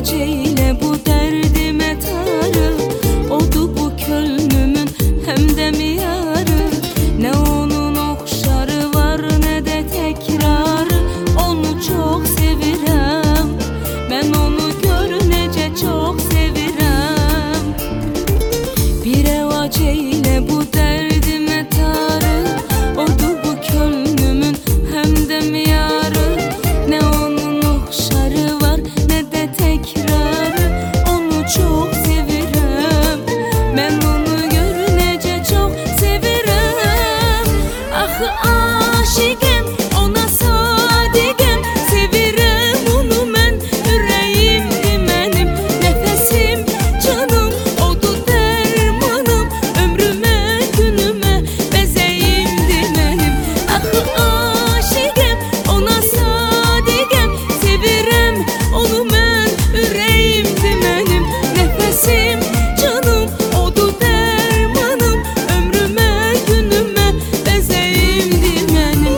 eyle bu derdime tarı. Odu bu könlümün hem de miyarı. Ne onun okşarı var ne de tekrarı. Onu çok sevirem, ben onu görünece çok sevirem. Bir evac eyle bu derdime tarı. Odu bu könlümün hem de miyarı. Ne onun okşarı var ne de tekrarı. Onu çok sevirem, ben onu görünece çok sevirem. Ah aşıkım ona sadigem, sevirem onu ben, yüreğimdi benim. Nefesim canım odu dermanım, ömrüme günüme bezeğimdi benim. Ah aşıkım ona sadigem, sevirem onu ben, yüreğimdi benim. Nefesim canım odu dermanım, ömrüme günüme bezeğimdi benim.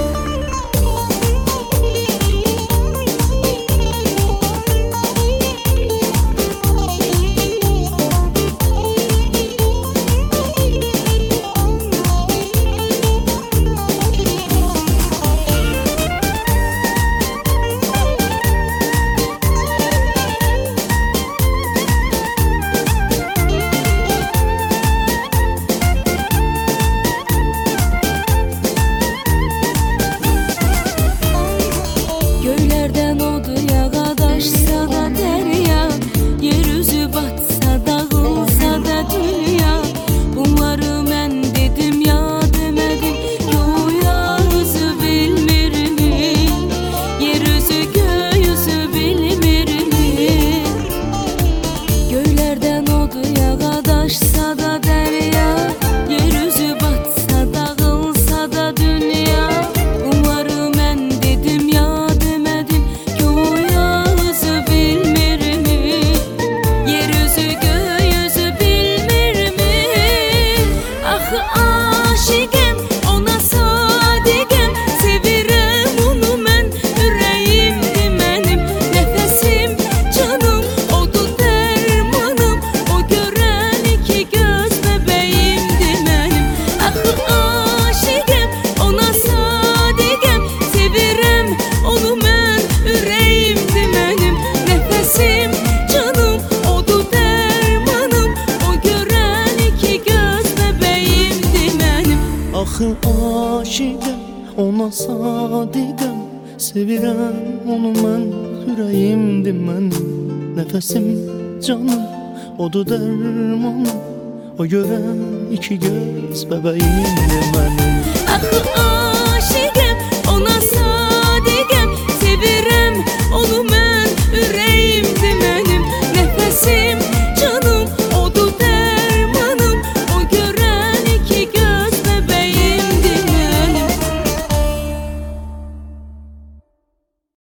Göylerden oduya qadaşsa da derya, yeryüzü batsa dağılsa da dünya. Bunları mən dedim ya demedim, güya özü bilmir mi? Yeryüzü göğüzü bilmir mi? Göylerden oduya qadaşsa da derya, yeryüzü batsa dağılsa da dünya. Bunları mən dedim ya demedim, güya özü bilmir mi? Yeryüzü göğüzü bilmir mi? Ah aşıkım ona sadigem, sevirem onu ben, yüreğimdi benim. Nefesim canım odu dermanım, o gören iki göz bebeğimdi benim. Ah aşıkım ona sadigem, sevirem onu ben, yüreğimdi benim. Nefesim canım odu dermanım, o gören iki göz bebeğimdi benim. Axı aşiqəm, ona sadiqəm, sevirəm onu mən, ürəyimdir mənim. Nəfəsim, canım, odu dərmanım, o görən iki göz bəbəyimdir mənim. Ah aşık